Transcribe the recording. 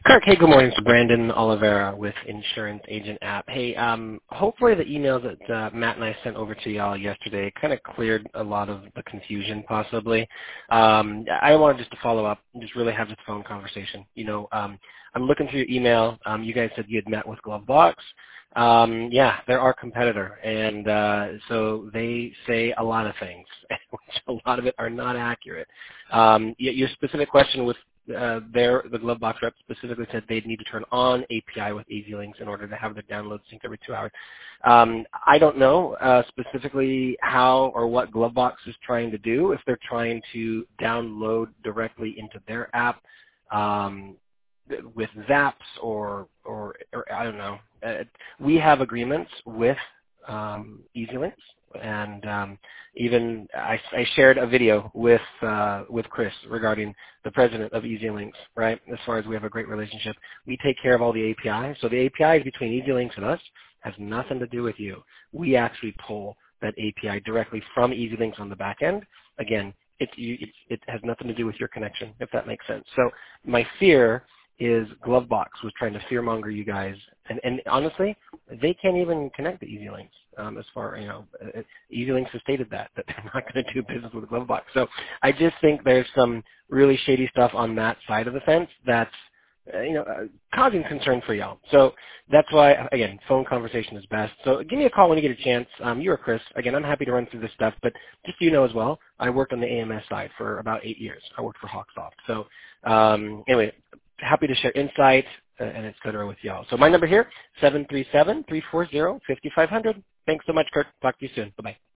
Kirk, hey, good morning. It's Brandon Oliveira with Insurance Agent App. Hey, hopefully the email that Matt and I sent over to y'all yesterday kind of cleared a lot of the confusion, possibly. I wanted just to follow up and just really have this phone conversation. I'm looking through your email. You guys said you had met with Glovebox. Yeah, they're our competitor, and so they say a lot of things, which a lot of it are not accurate. Your specific question with the Glovebox rep specifically said they'd need to turn on API with EasyLinks in order to have their download synced every 2 hours. I don't know specifically how or what Glovebox is trying to do, if they're trying to download directly into their app with Zaps or I don't know. We have agreements with EasyLinks, and even I shared a video with Chris regarding the president of EasyLinks, right? As far as we have a great relationship, we take care of all the APIs. So the APIs between EasyLinks and us has nothing to do with you. We actually pull that API directly from EasyLinks on the back end. Again, it has nothing to do with your connection, if that makes sense. So my fear is Glovebox was trying to fearmonger you guys, and honestly, they can't even connect to EasyLinks. As far EasyLinks has stated that they're not going to do business with Glovebox. So I just think there's some really shady stuff on that side of the fence that's causing concern for y'all. So that's why, again, phone conversation is best. So give me a call when you get a chance. You or Chris. Again, I'm happy to run through this stuff, but just so you know as well, I worked on the AMS side for about 8 years. I worked for Hawksoft. So anyway, happy to share insight and et cetera with y'all. So my number here, 737-340-5500. Thanks so much, Kirk. Talk to you soon. Bye-bye.